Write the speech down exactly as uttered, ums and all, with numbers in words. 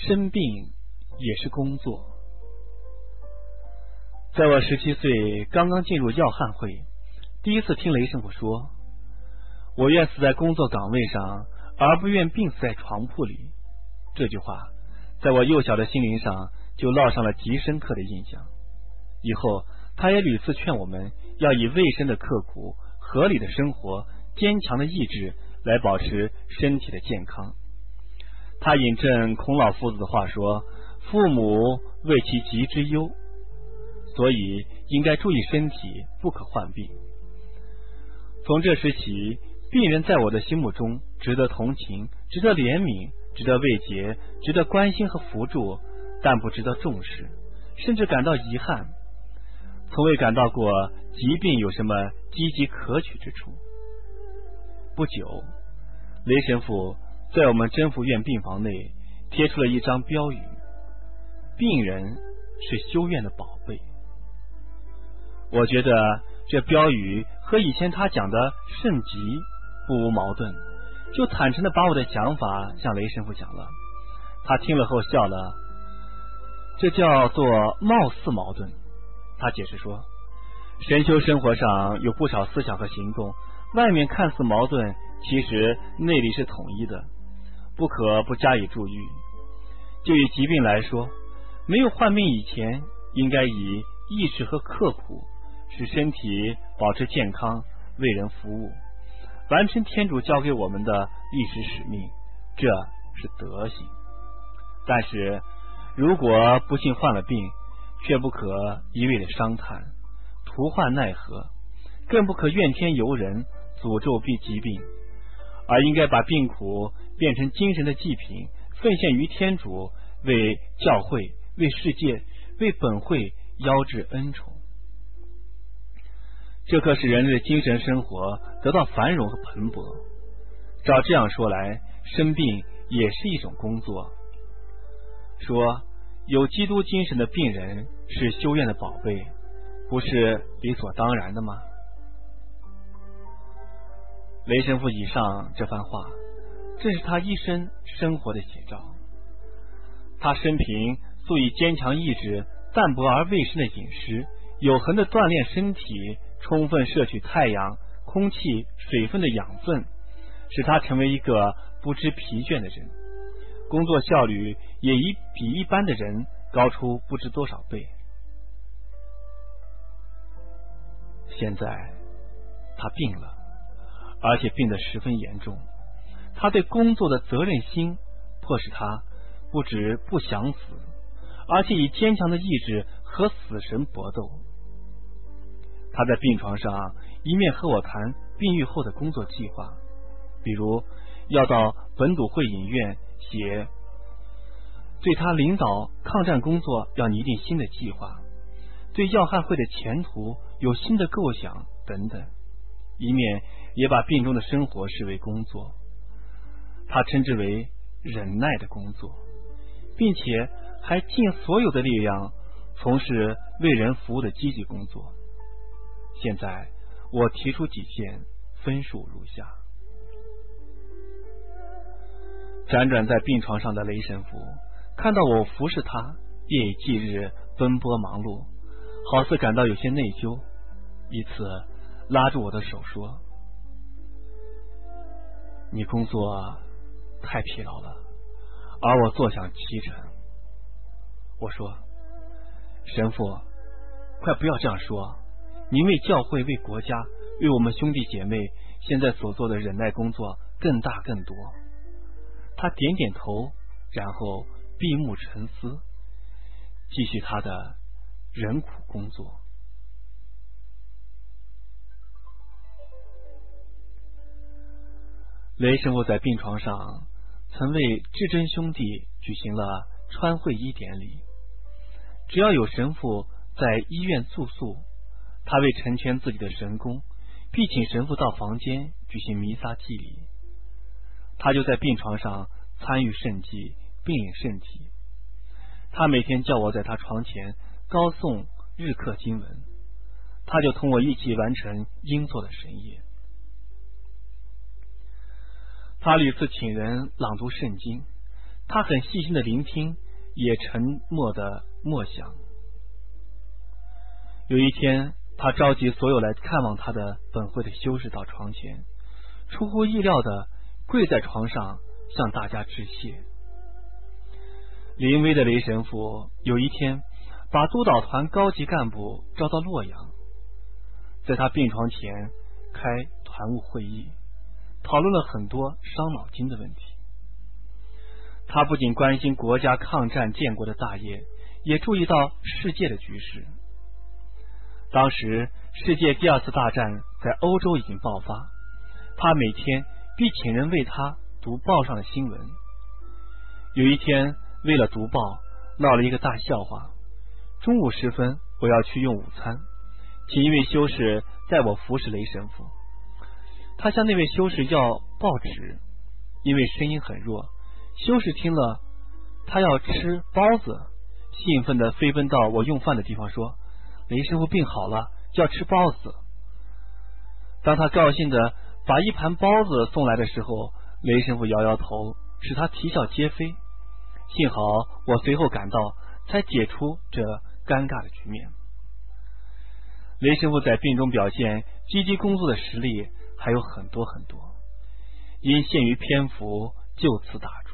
生病也是工作。在我十七岁刚刚进入要汉会，第一次听雷神父说，我愿死在工作岗位上，而不愿病死在床铺里。这句话在我幼小的心灵上就烙上了极深刻的印象。以后他也屡次劝我们要以卫生的刻苦、合理的生活、坚强的意志来保持身体的健康。他引证孔老夫子的话说，父母为其疾之忧，所以应该注意身体，不可患病。从这时起，病人在我的心目中值得同情，值得怜悯，值得慰藉，值得关心和扶助，但不值得重视，甚至感到遗憾。从未感到过疾病有什么积极可取之处。不久，雷神父在我们真福院病房内贴出了一张标语，病人是修院的宝贝。我觉得这标语和以前他讲的圣疾不无矛盾，就坦诚的把我的想法向雷神父讲了。他听了后笑了，这叫做貌似矛盾。他解释说，神修生活上有不少思想和行动，外面看似矛盾，其实内里是统一的，不可不加以注意。就以疾病来说，没有患病以前，应该以意识和刻苦使身体保持健康，为人服务，完成天主交给我们的历史使命，这是德行。但是如果不幸患了病，却不可一味的伤叹徒患奈何，更不可怨天尤人诅咒病疾病，而应该把病苦变成精神的祭品，奉献于天主，为教会、为世界、为本会邀致恩宠。这可使人类的精神生活得到繁荣和蓬勃。照这样说来，生病也是一种工作。说有基督精神的病人是修院的宝贝，不是理所当然的吗？雷神父以上这番话正是他一生生活的写照。他生平素以坚强意志、淡泊而卫生的饮食、有恒的锻炼身体、充分摄取太阳、空气、水分的养分，使他成为一个不知疲倦的人，工作效率也一比一般的人高出不知多少倍。现在他病了，而且病得十分严重，他对工作的责任心迫使他不止不想死，而且以坚强的意志和死神搏斗。他在病床上一面和我谈病愈后的工作计划，比如要到本笃会影院写对他领导抗战工作要拟定新的计划，对要汉会的前途有新的构想等等，一面也把病中的生活视为工作，他称之为忍耐的工作，并且还尽所有的力量从事为人服务的积极工作。现在我提出几件，分数如下。辗转在病床上的雷神父看到我服侍他夜以继日奔波忙碌，好似感到有些内疚，一次拉住我的手说，你工作太疲劳了，而我坐享其成。我说，神父，快不要这样说，您为教会、为国家、为我们兄弟姐妹现在所做的忍耐工作更大更多。他点点头，然后闭目沉思，继续他的忍苦工作。雷神父在病床上曾为至真兄弟举行了穿会衣典礼，只要有神父在医院住宿，他为成全自己的神功，必请神父到房间举行弥撒祭礼。他就在病床上参与圣祭，并领圣体。他每天叫我在他床前高诵日课经文，他就同我一起完成应做的神业。他屡次请人朗读圣经， 他很细心的聆听，也沉默的默想。有一天，他召集所有来看望他的本会的修士到床前，出乎意料的跪在床上向大家致谢。临危的雷神父有一天把督导团高级干部招到洛阳，在他病床前开团务会议，讨论了很多伤脑筋的问题。他不仅关心国家抗战建国的大业，也注意到世界的局势。当时世界第二次大战在欧洲已经爆发，他每天必请人为他读报上的新闻。有一天为了读报闹了一个大笑话，中午时分我要去用午餐，请一位修士带我服侍雷神父。他向那位修士要报纸，因为声音很弱，修士听了他要吃包子，兴奋地飞奔到我用饭的地方说，雷神父病好了，要吃包子。当他高兴地把一盘包子送来的时候，雷神父摇摇头，使他啼笑皆非。幸好我随后赶到，才解除这尴尬的局面。雷神父在病中表现积极工作的实力还有很多很多，因限于篇幅就此打住。